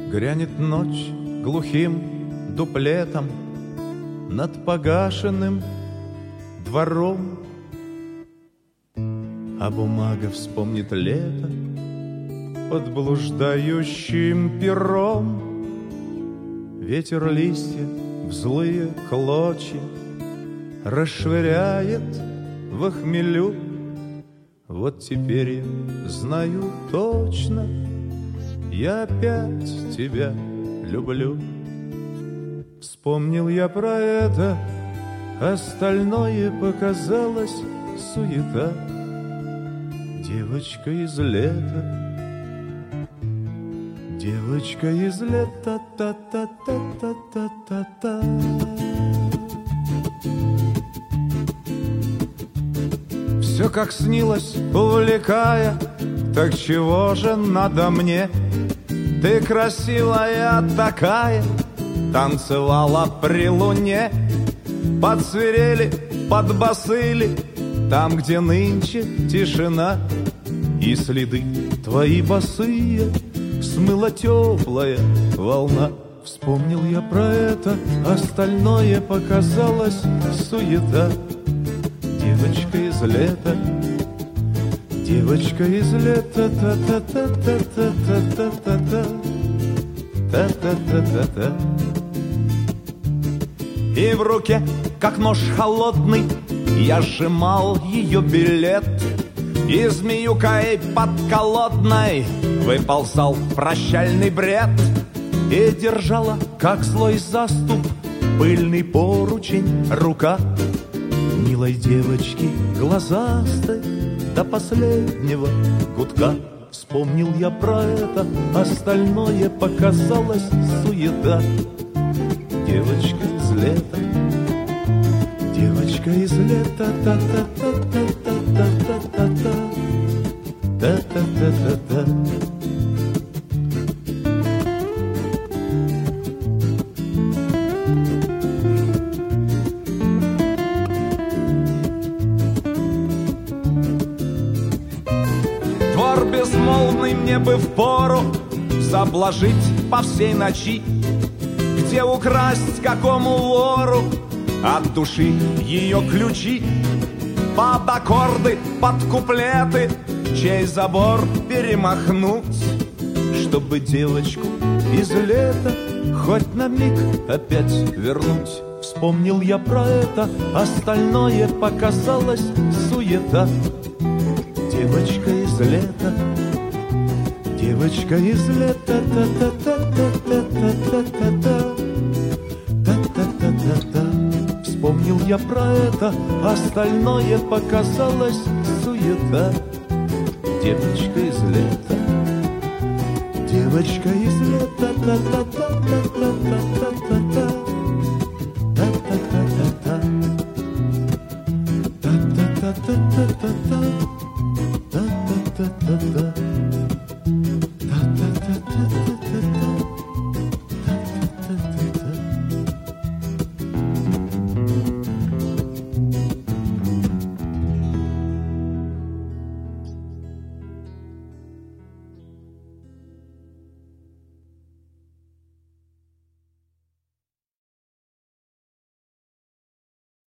Грянет ночь глухим дуплетом над погашенным двором, а бумага вспомнит лето под блуждающим пером. Ветер листья в злые клочья расшвыряет в хмелю. Вот теперь я знаю точно, я опять тебя люблю. Вспомнил я про это, остальное показалось суета. Девочка из лета, девочка из лета, та-та-та-та-та-та-та. Все как снилось, увлекая, так чего же надо мне? Ты красивая такая, танцевала при луне. Под свирели, под басыли, там, где нынче тишина, и следы твои босые смыла теплая волна. Вспомнил я про это, остальное показалось суета. Девочка из лета, девочка из лета, та-та-та-та-та-та-та-та, та-та-та-та-та. И в руке, как нож холодный, я сжимал ее билет, и змеюкой подколодной выползал прощальный бред, и держала, как злой заступ, пыльный поручень рука милой девочки глазастой до последнего гудка. Вспомнил я про это, остальное показалось суета. Девочка из лета, девочка из лета, та-та-та-та-та-та-та-та, та-та-та-та-та. Двор безмолвный мне бы впору заблажить по всей ночи, где украсть какому вору от души ее ключи, под аккорды, под куплеты, чей забор перемахнуть, чтобы девочку из лета хоть на миг опять вернуть. Вспомнил я про это, остальное показалось суета. Девочка из лета, девочка из лета, та-та-та-та-та-та-та-та, та-та-та-та-та. Вспомнил я про это, остальное показалось суета. Девочка из лета, девочка из лета, та-та-та-та-та-та-та-та, та-та-та-та-та, та-та-та-та-та-та, та-та-та-та-та.